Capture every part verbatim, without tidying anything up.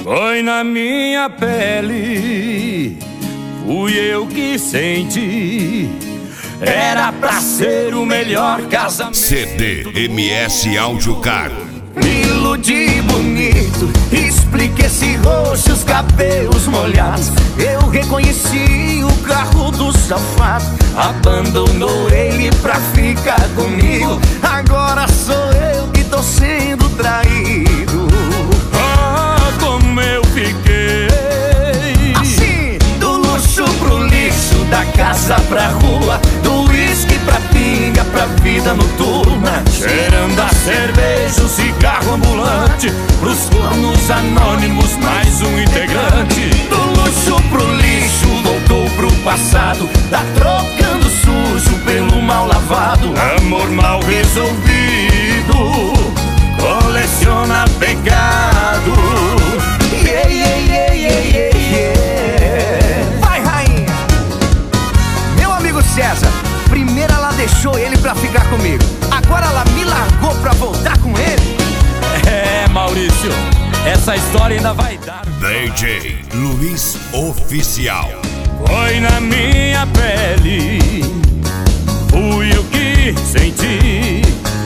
Foi na minha pele, fui eu que senti. Era pra ser o melhor casamento. C D M S Áudio Car. Me iludi bonito, expliquei esse rosto, os cabelos molhados. Eu reconheci o carro do safado. Abandonou ele pra ficar comigo. Agora sou eu que tô sendo traído. Ah, como eu fiquei assim, do luxo pro lixo, da casa pra rua, do uísque pra pinga, pra vida noturna, cheirando a cerveja, o cigarro ambulante, pros cornos anônimos, mais um integrante. Do luxo pro lixo, voltou pro passado, tá trocando sujo pelo mal lavado. Amor mal resolvido, coleciona pecado. Yeah, yeah, yeah, yeah, yeah, yeah. Vai, rainha! Meu amigo César, primeiro ela deixou ele pra ficar comigo, agora ela me largou pra voltar com ele. É, Maurício, essa história ainda vai dar. D J Luiz Oficial. Foi na minha pele, fui eu que senti.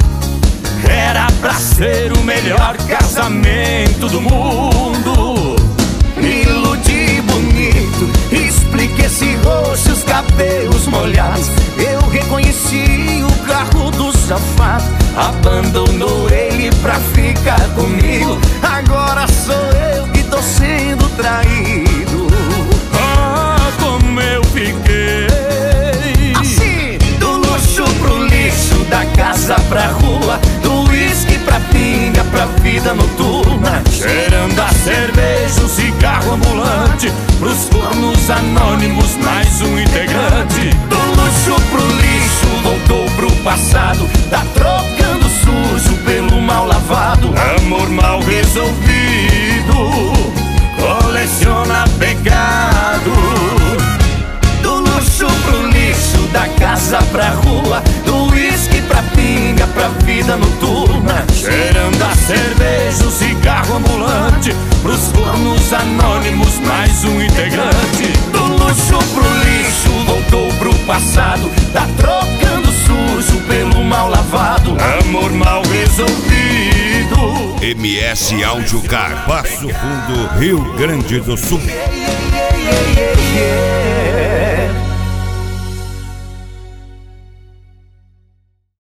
Era pra ser o melhor casamento do mundo. Me iludi bonito, expliquei esse rosto, os cabelos molhados. Eu reconheci o carro do safado. Abandonou ele pra ficar comigo. Agora sou eu que tô sendo traído. Ah, como eu fiquei assim, do luxo pro lixo, da casa pra rua, do uísque pra pinga, pra vida noturna, cheirando a cerveja, o cigarro ambulante, pros cornos anônimos, mais um integrante. Do luxo pro lixo, voltou pro passado, tá trocando sujo pelo mal lavado. Amor mal resolvido, coleciona pecado. Do luxo pro lixo, da casa pra rua, do uísque pra pinga, pra vida noturna, cheirando a cerveja, o cigarro ambulante, pros cornos anônimos, mais um integrante. Do luxo pro lixo, voltou pro passado, tá trocando sujo pelo mal lavado. Amor mal resolvido. M S Áudio Car, Passo Fundo, Rio Grande do Sul. Yeah, yeah, yeah, yeah, yeah.